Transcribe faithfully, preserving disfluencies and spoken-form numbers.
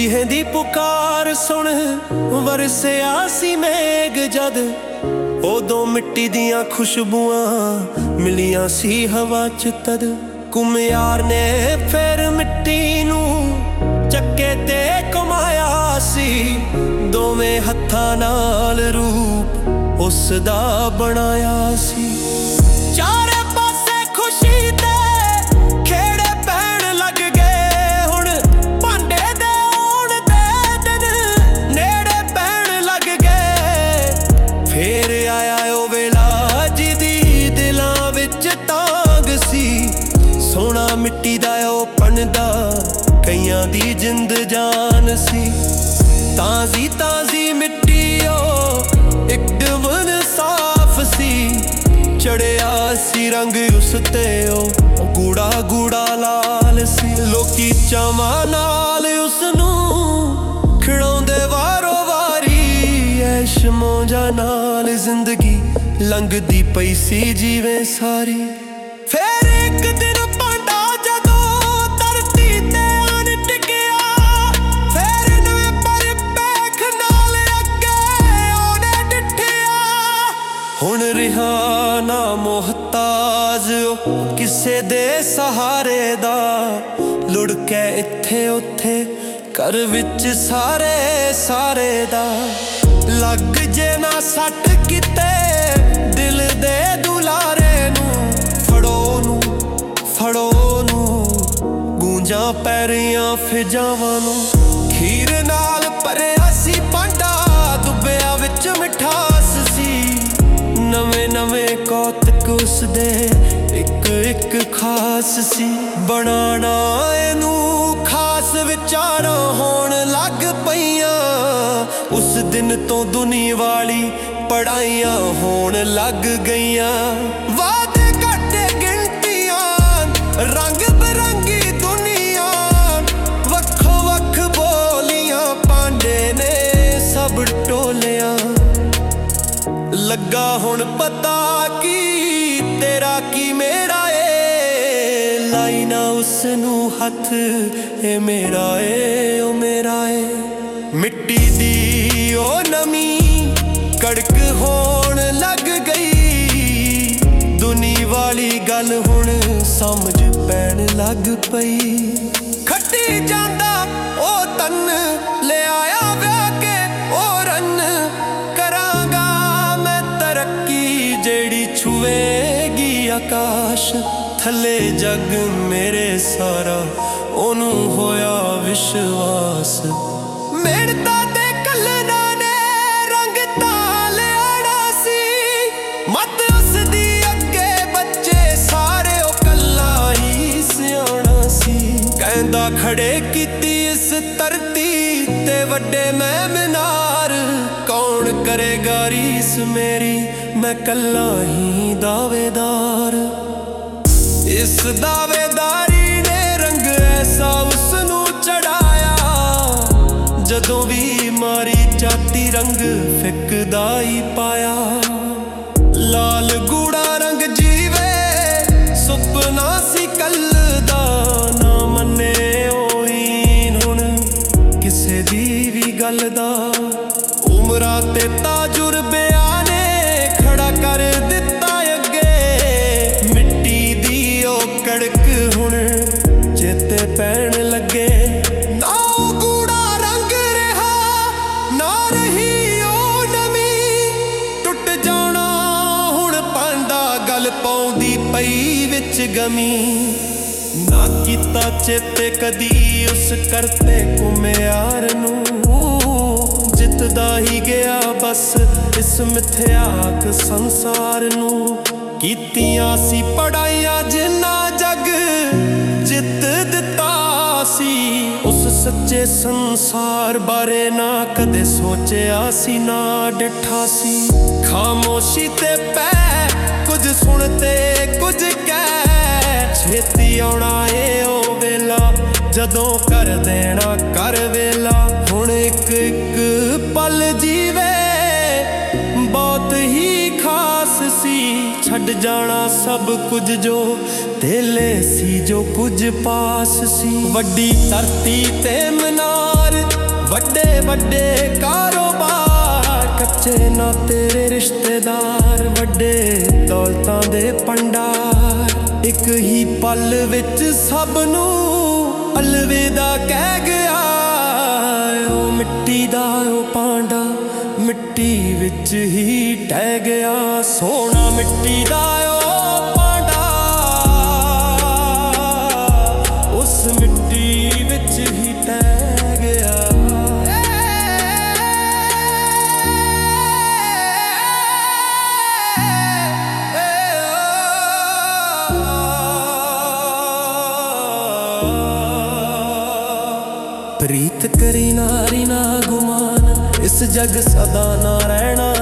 ਚੀਹੇ ਦੀ ਪੁਕਾਰ ਸੁਣ ਵਰਸਿਆ ਸੀ ਮੇਘ ਜਦ, ਉਦੋਂ ਮਿੱਟੀ ਦੀਆਂ ਖੁਸ਼ਬੂਆਂ ਮਿਲੀਆਂ ਸੀ ਹਵਾ ਚ ਤਦ। ਘੁਮਿਆਰ ਨੇ ਫਿਰ ਮਿੱਟੀ ਨੂੰ ਚੱਕੇ ਤੇ ਘੁਮਾਇਆ ਸੀ, ਦੋਵੇਂ ਹੱਥਾਂ ਨਾਲ ਰੂਪ ਉਸ ਦਾ ਬਣਾਇਆ ਸੀ। ਚਾਰੇ ਪਾਸੇ ਖੁਸ਼ੀ ਦੇ ਖੇੜੇ ਪੈਣ ਲੱਗ ਗਏ, ਹੁਣ ਭਾਂਡੇ ਦੇ ਆਉਣ ਦੇ ਦਿਨ ਨੇੜੇ ਪੈਣ ਲੱਗ ਗਏ। ਫੇਰ ਆਇਆ ਉਹ ਵੇਲਾ ਜਿਹਦੀ ਦਿਲਾਂ ਵਿੱਚ ਤਾਂਗ ਸੀ, ਸੋਹਣਾ ਮਿੱਟੀ ਦਾ ਉਹ ਬਣਦਾ ਕਈਆਂ ਦੀ ਜਿੰਦ ਜਾਨ ਸੀ। ਤਾਜ਼ੀ ਤਾਜ਼ੀ ਮਿੱਟੀ ਉਹ ਇੱਕਦਮ ਸਾਫ਼ ਸੀ, ਚੜਿਆ ਸੀ ਰੰਗ ਉਸ ਤੇ ਉਹ ਗੂੜਾ ਗੂੜਾ ਲਾਲ ਸੀ। ਲੋਕੀ ਚਾਵਾਂ ਨਾਲ ਉਸ ਨੂੰ ਖਿਡਾਉਂਦੇ ਵਾਰੋ ਵਾਰੀ, ਐਸ਼ ਮੌਜਾਂ ਨਾਲ ਜ਼ਿੰਦਗੀ ਲੰਘਦੀ ਪਈ ਸੀ ਜਿਵੇਂ ਸਾਰੀ। ਫੇਰ ਇੱਕ ਦਿਨ ਭਾਂਡਾ ਜਦੋਂ ਧਰਤੀ ਤੇ ਆਣ ਟਿਕਿਆ, ਫੇਰ ਨਵੇਂ ਪਰਿਪੇਖ ਨਾਲ ਅੱਗੇ ਉਹਨੇ ਡਿੱਠਿਆ। ਹੁਣ ਰਿਹਾ ਨਾ ਮੁਹਤਾਜ ਉਹ ਕਿਸੇ ਦੇ ਸਹਾਰੇ ਦਾ, ਲੁੜ ਕੇ ਇੱਥੇ ਉੱਥੇ ਘਰ ਵਿੱਚ ਸਾਰੇ ਸਾਰੇ ਦਾ। ਲੱਗ ਜੇ ਨਾ ਸੱਟ ਕਿਤੇ ਦਿਲ ਦੇ ਦੁਲਾਰੇ ਨੂੰ, ਫੜੋ ਨੂੰ ਫੜੋ ਨੂੰ ਗੂੰਜਾਂ ਪੈ ਰਹੀਆਂ ਫਿਜ਼ਾਵਾਂ ਨੂੰ। ਖੀਰ ਨਾਲ ਭਰਿਆ ਸੀ ਭਾਂਡਾ ਡੁੱਬਿਆ ਵਿੱਚ ਮਿਠਾਸ ਸੀ, ਨਵੇਂ ਨਵੇਂ ਕੌਤਕ ਉਸਦੇ ਇੱਕ ਇੱਕ ਖਾਸ ਸੀ। ਬਣਾਣਾ ਇਹਨੂੰ ਖਾਸ ਵਿਚਾਰਾਂ ਹੋਣ ਲੱਗ ਪਈਆਂ, ਉਸ ਦਿਨ ਤੋਂ ਦੁਨੀ ਵਾਲੀ ਪੜ੍ਹਾਈਆਂ ਹੋਣ ਲੱਗ ਗਈਆਂ। ਵਾਅਦੇ ਘੱਟੇ ਗਿਣਤੀਆਂ ਰੰਗ ਬਿਰੰਗੀ ਦੁਨੀਆ, ਵੱਖੋ ਵੱਖ ਬੋਲੀਆਂ ਪਾਂਡੇ ਨੇ ਸਭ ਟੋਲਿਆਂ। ਲੱਗਾ ਹੁਣ ਪਤਾ ਕੀ ਤੇਰਾ ਕੀ ਮੇਰਾ ਏ, ਲਾਈ ਨਾ ਉਸ ਨੂੰ ਹੱਥ ਇਹ ਮੇਰਾ ਏ ਉਹ ਮੇਰਾ ਏ। ਮਿੱਟੀ ਦੀ ਉਹ ਨਮੀ ਕੜਕ ਹੋਣ ਲੱਗ ਗਈ, ਦੁਨੀ ਵਾਲੀ ਗੱਲ ਹੁਣ ਸਮਝ ਪੈਣ ਲੱਗ ਪਈ। ਖੱਟੀ ਜਾਂਦਾ ਉਹ ਤਨ ਲੈ ਆਇਆ ਵਿਆਹ ਕੇ ਉਹ ਰਨ, ਕਰਾਂਗਾ ਮੈਂ ਤਰੱਕੀ ਜਿਹੜੀ ਛੂਵੇਗੀ ਆਕਾਸ਼ ਥੱਲੇ ਜੱਗ ਮੇਰੇ ਸਾਰਾ ਉਹਨੂੰ ਹੋਇਆ ਵਿਸ਼ਵਾਸ। ਮਿਹਨਤਾਂ ਤੇ ਕੱਲ੍ਹਾਂ ਨੇ ਰੰਗ ਤਾਂ ਲਿਆਣਾ ਸੀ, ਮੱਤ ਉਸਦੀ ਅੱਗੇ ਬੱਚੇ ਸਾਰੇ ਉਹ ਕੱਲਾ ਹੀ ਸਿਆਣਾ ਸੀ। ਕਹਿੰਦਾ ਖੜੇ ਕੀਤੀ ਇਸ ਧਰਤੀ ਤੇ ਵੱਡੇ ਮੈਂ ਮੀਨਾਰ, ਕੌਣ ਕਰੇਗਾ ਰੀਸ ਮੇਰੀ ਮੈਂ ਕੱਲਾ ਹੀ ਦਾਅਵੇਦਾਰ। ਇਸ ਦਾਅਵੇਦਾਰੀ ਨੇ ਰੰਗ ਐਸਾ ਉਸ ਨੂੰ ਚੜਾਇਆ, ਜਦੋਂ ਵੀ ਮਾਰੀ ਚਾਟੀ ਰੰਗ ਫਿੱਕਦਾ ਹੀ ਪਾਇਆ। ਲਾਲ ਗੂੜਾ ਰੰਗ ਜੀਵੇ ਸੁਪਨਾ ਸੀ ਕੱਲ ਦਾ, ਨਾ ਮੰਨੇ ਉਹੀ ਹੁਣ ਕਿਸੇ ਦੀ ਵੀ ਗੱਲ ਦਾ। ਉਮਰਾਂ ਤੇ ਤਜੁਰਬਿਆਂ ਨੇ ਖੜਾ ਕਰ ਦਿੱਤਾ ਅੱਗੇ, ਮਿੱਟੀ ਦੀ ਉਹ ਕੜਕ ਹੁਣ ਚੇਤੇ ਪੈਣ ਲੱਗੇ। ਨਾ ਉਹ ਗੂੜਾ ਰੰਗ ਰਿਹਾ ਨਾ ਰਹੀ ਉਹ ਨਵੀਂ, ਟੁੱਟ ਜਾਣਾ ਹੁਣ ਪਾਂਡਾ ਗੱਲ ਪਾਉਂਦੀ ਪਈ ਵਿੱਚ ਗਮੀ। ਨਾ ਕੀਤਾ ਚੇਤੇ ਕਦੀ ਉਸ ਕਰਤੇ ਘੁਮਿਆਰ ਨੂੰ, ਜਿੱਤਦਾ ਹੀ ਗਿਆ ਬਸ ਇਸ ਮਿਥਿਆਕ ਸੰਸਾਰ ਨੂੰ। ਕੀਤੀਆਂ ਸੀ ਪੜ੍ਹਾਈਆਂ ਜਿੰਨਾ ਜੱਗ ਜਿੱਤ ਦਿੱਤਾ ਸੀ, ਉਸ ਸੱਚੇ ਸੰਸਾਰ ਬਾਰੇ ਨਾ ਕਦੇ ਸੋਚਿਆ ਸੀ ਨਾ ਡਿੱਠਾ ਸੀ। ਖਾਮੋਸ਼ੀ ਤੇ ਪੈ ਕੁਝ ਸੁਣ ਤੇ ਕੁਝ ਕਹਿ, ਛੇਤੀ ਆਉਣਾ ਏ ਉਹ ਵੇਲਾ ਜਦੋਂ ਕਰ ਦੇਣਾ ਕਰ ਵੇਲਾ। ਹੁਣ ਇੱਕ ਇੱਕ ਪਲ ਜੀਵੇ ਬਹੁਤ ਹੀ ਖਾਸ ਸੀ, ਛੱਡ ਜਾਣਾ ਸਭ ਕੁਝ ਜੋ ਦਿਲੇ ਸੀ ਜੋ ਕੁਝ ਪਾਸ ਸੀ। ਵੱਡੀ ਧਰਤੀ ਤੇ ਮਨਾਰ ਵੱਡੇ ਵੱਡੇ ਕਾਰੋਬਾਰ, ਕੱਚੇ ਨਾ ਤੇਰੇ ਰਿਸ਼ਤੇਦਾਰ, ਵੱਡੇ ਦੌਲਤਾਂ ਦੇ ਭੰਡਾਰ। ਇੱਕ ਹੀ ਪਲ ਵਿੱਚ ਸਭ ਨੂੰ ਅਲਵਿਦਾ ਕਹਿ ਗਿਆ। ਉਹ ਮਿੱਟੀ ਦਾ ਉਹ ਭਾਂਡਾ ਮਿੱਟੀ ਵਿੱਚ ਹੀ ਟਹਿ ਗਿਆ। ਸੋਹਣਾ ਮਿੱਟੀ ਦਾ ਉਹ ਭਾਂਡਾ ਉਸ ਮਿੱਟੀ ਵਿੱਚ ਹੀ ਟਹਿ ਗਿਆ। ਪ੍ਰੀਤ ਕਰੀ ਨਾਰੀ ਨਾ ਗੁਮਾਨ, ਇਸ ਜਗ ਸਦਾ ਨਾ ਰਹਿਣਾ।